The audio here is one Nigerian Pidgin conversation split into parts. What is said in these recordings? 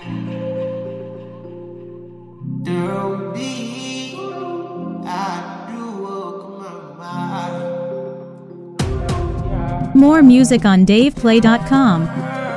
There'll be I do walk my mind. More music on DavePlay.com.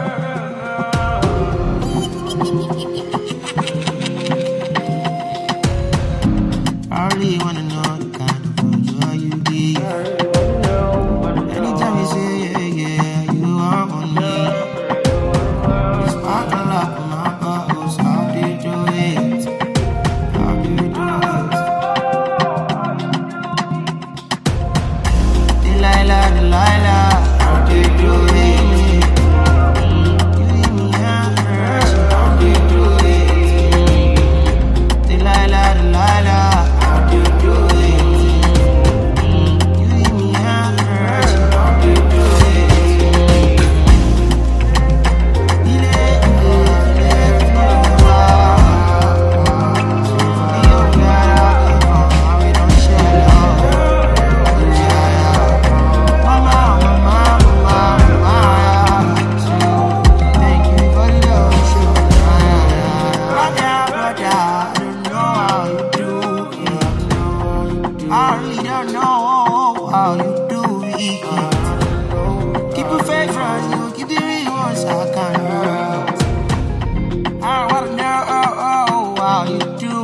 I really wanna know the kind of girl you be. Anytime you say yeah, you are on me. You sparkle up in my bubbles. How do you do it? How do you do it? Delilah, how do you do it? You leave me out, how do you do it? Delilah. I really don't know how you do it. Keep a fake friends, you keep the real ones. I can't. I wanna know how you do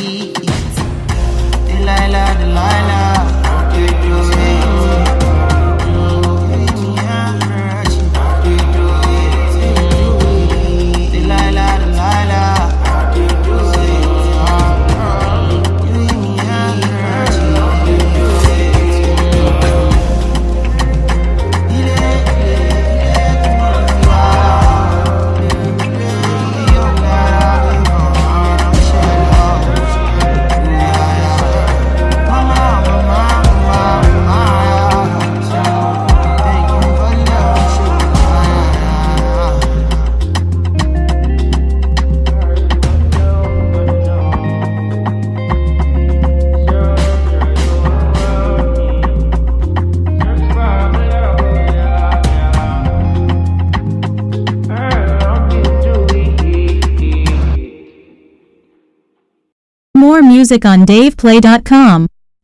it. Delilah, how do you do it? You leave me out, how do you do it? Delilah, how do you do it? You leave me out. More music on DavePlay.com.